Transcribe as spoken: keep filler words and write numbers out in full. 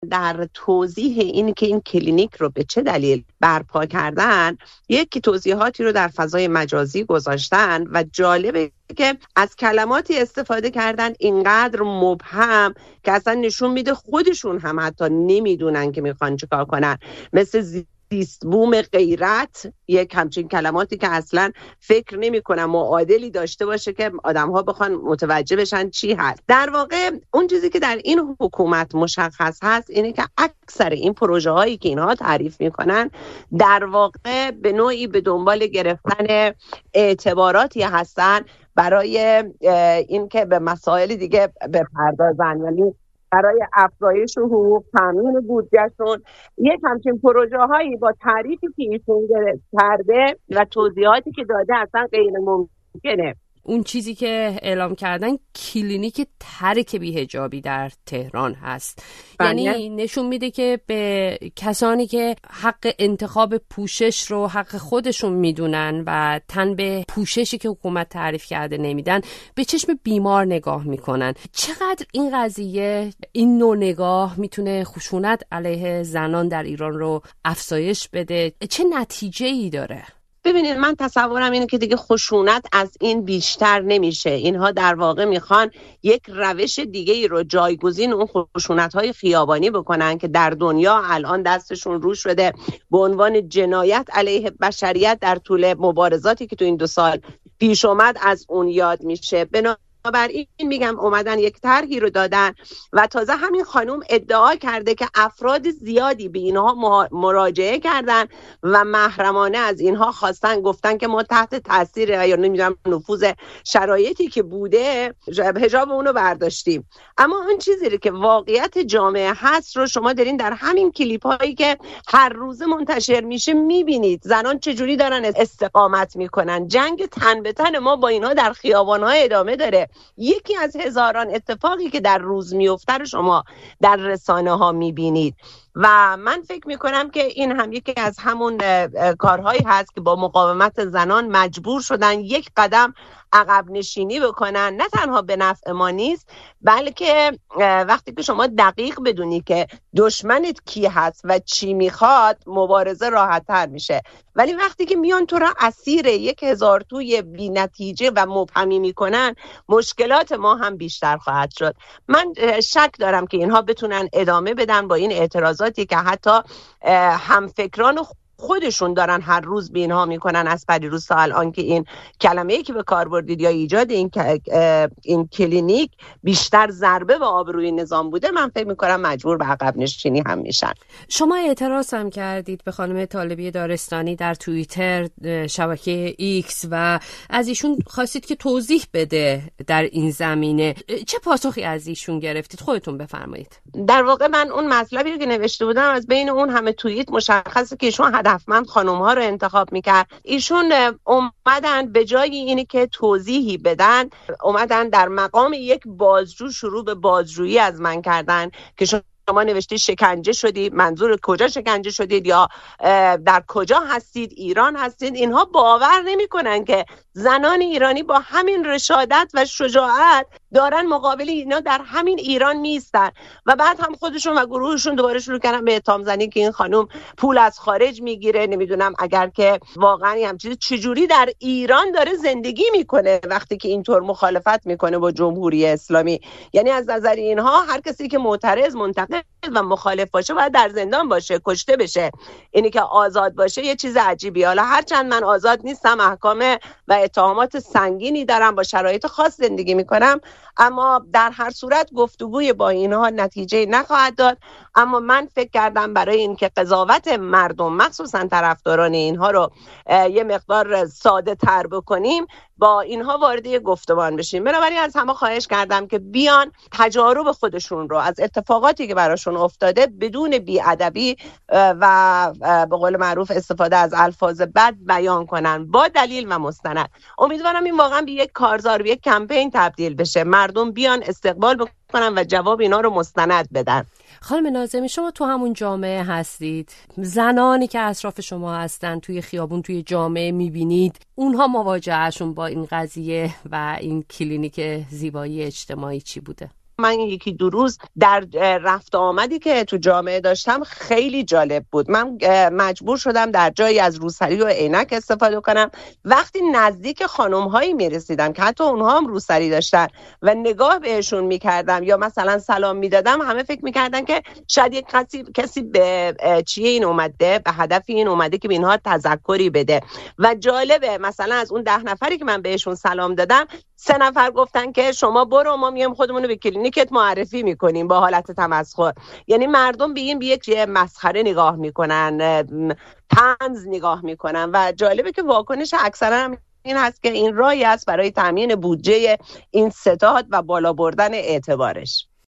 در توضیح این که این کلینیک رو به چه دلیل برپا کردن، یکی توضیحاتی رو در فضای مجازی گذاشتن و جالبه که از کلماتی استفاده کردن اینقدر مبهم که اصلا نشون میده خودشون هم حتی نمیدونن که میخوان چیکار کنن، مثل زیست بوم غیرت، یک همچین کلماتی که اصلا فکر نمی کنم معادلی داشته باشه که آدم ها بخوان متوجه بشن چی هست. در واقع اون چیزی که در این حکومت مشخص هست اینه که اکثر این پروژه هایی که اینها تعریف میکنن در واقع به نوعی به دنبال گرفتن اعتباراتی هستن برای این که به مسائل دیگه بپردازن، یعنی برای افزایش حقوق، تامین بودجهشون. یک همچین پروژه هایی با تعریفی که ایشون کرده و توضیحاتی که داده اصلا غیر ممکنه. اون چیزی که اعلام کردن کلینیک ترک بی‌حجابی در تهران هست. بله. یعنی نشون میده که به کسانی که حق انتخاب پوشش رو حق خودشون میدونن و تن به پوششی که حکومت تعریف کرده نمیدن به چشم بیمار نگاه میکنن. چقدر این قضیه، این نوع نگاه میتونه خشونت علیه زنان در ایران رو افزایش بده؟ چه نتیجه‌ای داره؟ ببینید، من تصورم اینه که دیگه خشونت از این بیشتر نمیشه. اینها در واقع میخوان یک روش دیگه ای رو جایگزین اون خشونت‌های خیابانی بکنن که در دنیا الان دستشون رو شده به عنوان جنایت علیه بشریت در طول مبارزاتی که تو این دو سال پیش اومد از اون یاد میشه. بنا بنابراین میگم اومدن یک طرحی رو دادن و تازه همین خانوم ادعا کرده که افراد زیادی به اینها مراجعه کردن و محرمانه از اینها خواستن، گفتن که ما تحت تاثیر یا نمیدونم نفوذ شرایطی که بوده حجاب اونو برداشتیم. اما اون چیزی رو که واقعیت جامعه هست رو شما دارین در همین کلیپ هایی که هر روز منتشر میشه میبینید. زنان چجوری دارن استقامت میکنن. جنگ تن به تن ما با اینها در خیابان‌ها ادامه داره. یکی از هزاران اتفاقی که در روز میفته رو شما در رسانه ها میبینید و من فکر میکنم که این هم یکی از همون کارهایی هست که با مقاومت زنان مجبور شدن یک قدم عقب نشینی بکنن. نه تنها به نفع ما نیست، بلکه وقتی که شما دقیق بدونی که دشمنت کی هست و چی میخواد، مبارزه راحت تر میشه. ولی وقتی که میان تو را اسیر یک هزار توی بی نتیجه و مبهمی میکنن، مشکلات ما هم بیشتر خواهد شد. من شک دارم که اینها بتونن ادامه بدن با این اعتراضاتی که حتی همفکران خودشون دارن هر روز به اینها میکنن از پریروز تا الان، که این کلمه‌ای که به کار بردید یا ایجاد این این کلینیک بیشتر ضربه به آبروی نظام بوده. من فکر میکنم مجبور به عقب نشینی هم میشن. شما اعتراض هم کردید به خانم طالبی دارستانی در توییتر، شبکه ایکس، و از ایشون خواستید که توضیح بده در این زمینه. چه پاسخی از ایشون گرفتید؟ خودتون بفرمایید. در واقع من اون مطلبی که نوشته بودم از بین اون همه توییت مشخصه که ایشون هدفمند خانم ها رو انتخاب میکرد. ایشون اومدن به جای اینی که توضیحی بدن، اومدن در مقام یک بازجو شروع به بازجویی از من کردن که شما نوشتید شکنجه شدید، منظور کجا شکنجه شدید یا در کجا هستید، ایران هستید. اینها باور نمیکنن که زنان ایرانی با همین رشادت و شجاعت دارن مقابل اینا در همین ایران میستن و بعد هم خودشون و گروهشون دوباره شروع کردن به اتهام زنی که این خانم پول از خارج میگیره. نمیدونم اگر که واقعا هم چیزی چجوری در ایران داره زندگی میکنه وقتی که اینطور مخالفت میکنه با جمهوری اسلامی. یعنی از نظر اینها هر کسی که معترض، منتقد و مخالف باشه باید در زندان باشه، کشته بشه. اینی که آزاد باشه یه چیز عجیبی. حالا هرچند من آزاد نیستم، احکام و اتهامات سنگینی دارم، با شرایط خاص زندگی میکنم، اما در هر صورت گفتگوی با اینها نتیجه نخواهد داد. اما من فکر کردم برای اینکه قضاوت مردم مخصوصا طرفداران اینها رو یه مقدار ساده تر بکنیم، با اینها وارد گفتمان بشیم. بنابراین از همه خواهش کردم که بیان تجارب خودشون رو از اتفاقاتی که براشون افتاده بدون بی‌ادبی و به قول معروف استفاده از الفاظ بد بیان کنن، با دلیل و مستند. امیدوارم این واقعا به یک کارزار، به یک کمپین تبدیل بشه. مردم بیان استقبال بکنن و جواب اینا رو مستند بدن. خانم ناظمی، شما تو همون جامعه هستید، زنانی که اطراف شما هستن توی خیابون، توی جامعه میبینید، اونها مواجهشون با این قضیه و این کلینیک زیبایی اجتماعی چی بوده؟ من این یکی دو روز در رفت آمدی که تو جامعه داشتم خیلی جالب بود. من مجبور شدم در جایی از روسری و عینک استفاده کنم. وقتی نزدیک خانم‌هایی می‌رسیدم که حتی اونها هم روسری داشتن و نگاه بهشون می‌کردم یا مثلا سلام می‌دادم، همه فکر می‌کردن که شاید یک کسی کسی به چیه این اومده، به هدف این اومده که به اینها تذکری بده. و جالبه مثلا از اون ده نفری که من بهشون سلام دادم، سه نفر گفتن که شما برو، ما میایم خودمون رو به کلینیکت معرفی میکنیم با حالت تمسخر. یعنی مردم به این به یک مسخره نگاه میکنن، طنز نگاه میکنن و جالبه که واکنش اکثرا این هست که این راهی است برای تامین بودجه این ستاد و بالا بردن اعتبارش.